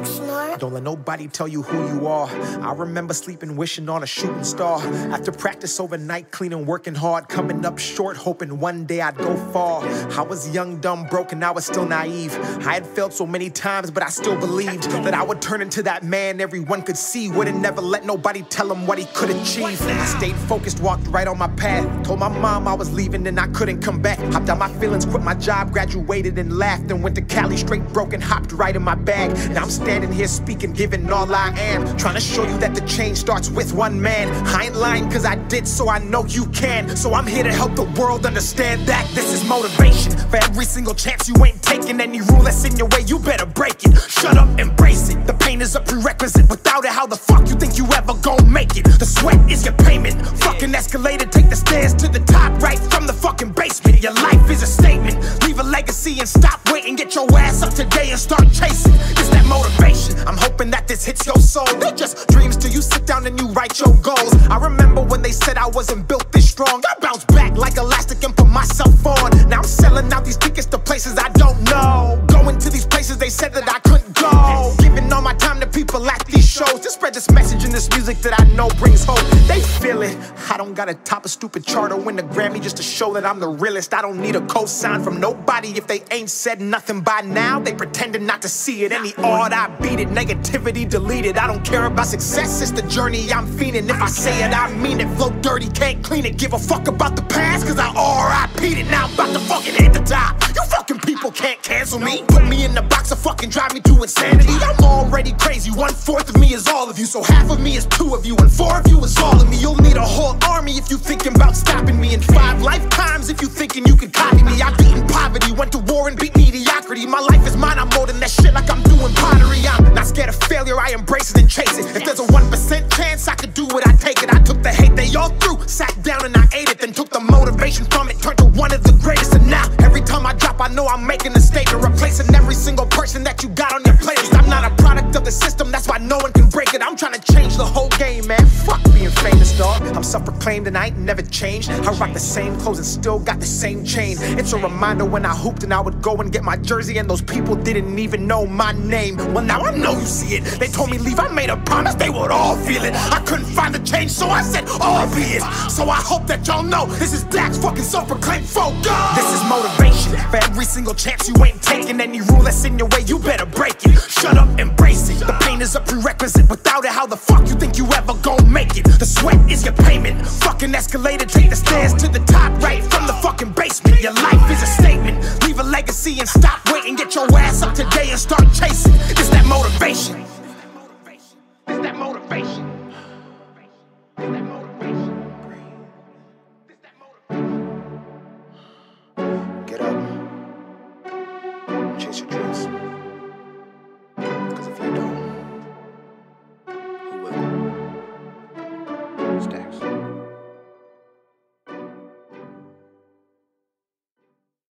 Don't let nobody tell you who you are. I remember sleeping, wishing on a shooting star. After practice overnight, cleaning, working hard, coming up short, hoping one day I'd go far. I was young, dumb, broken, I was still naive. I had failed so many times, but I still believed that I would turn into that man everyone could see. Wouldn't never let nobody tell him what he could achieve. I stayed focused, walked right on my path. Told my mom I was leaving and I couldn't come back. Hopped out my feelings, quit my job, graduated and laughed, and went to Cali straight broken, hopped right in my bag. Now I'm standing here speaking, giving all I am, trying to show you that the change starts with one man. I ain't lying cause I did, so I know you can. So I'm here to help the world understand that this is motivation. For every single chance you ain't taking, any rule that's in your way, you better break it. Shut up, embrace it. The pain is a prerequisite. Without it, how the fuck you think you ever gon' make it? The sweat is your payment. Fucking escalator, take the stairs to the top, right from the fucking basement. Your life is a statement. Leave a legacy and stop waiting. Get your ass up today and start chasing. It's that motivation. I'm hoping that this hits your soul. They're just dreams till you sit down and you write your goals. I remember when they said I wasn't built this strong. I bounced back like elastic and put myself on. Now I'm selling out these tickets to places I don't know. Going to these places they said that I couldn't go. Giving all my time to people at these shows to spread this message and this music that I know brings hope. They feel it. I don't gotta top a stupid chart or win a Grammy just to show that I'm the realest. I don't need a cosign from nobody if they ain't said nothing by now. They pretending not to see it. Any odd, I beat it. Negativity deleted. I don't care about success, it's the journey I'm fiending. If I say it, I mean it. Flow dirty, can't clean it. Give a fuck about the past, cause I RIP'd it. Now I'm about to fucking hit the top. You fucking people can't cancel me. Put me in the box or fucking drive me to insanity. I'm already crazy. 1/4 of me is all of you, so half of me is 2 of you, and 4 of you is all of me. You'll need a whole army if you thinking about stopping me, and 5 lifetimes if you thinking you can copy me. I've beaten poverty, went to war and beat mediocrity. My life is mine, I'm molding that shit like I'm doing pottery. I'm not scared of failure, I embrace it and chase it. If there's a 1% chance I could do it, I take it. I took the hate they all threw, sat down and I ate it, then took the motivation from it, turned to one of the greatest. And now, every time I drop, I know I'm making a statement, replacing every single person that you got on your playlist. I'm not a product of the system, that's why no one can break it. I'm trying to change the whole game, man. Fuck being famous, dog. I'm self-proclaimed and I ain't never changed. I rock the same clothes and still got the same chain. It's a reminder when I hooped and I would go and get my jersey, and those people didn't even know my name. Well, now I know you see it. They told me leave, I made a promise they would all feel it. I couldn't find the change, so I said all be it. So I hope that y'all know this is Dax fucking self-proclaimed focus. This is motivation. For every single chance you ain't taking, any rule that's in your way, you better break it. Shut up, embrace it. The pain is a prerequisite. Without it, how the fuck you think you ever gon' make it? The sweat is your payment. Fucking escalator, take the stairs to the top, right from the fucking basement. Your life is a statement. Leave a legacy and stop waiting. Get your ass up today and start chasing. It's that motivation. It's that motivation. It's that motivation. Get up. Chase your dreams.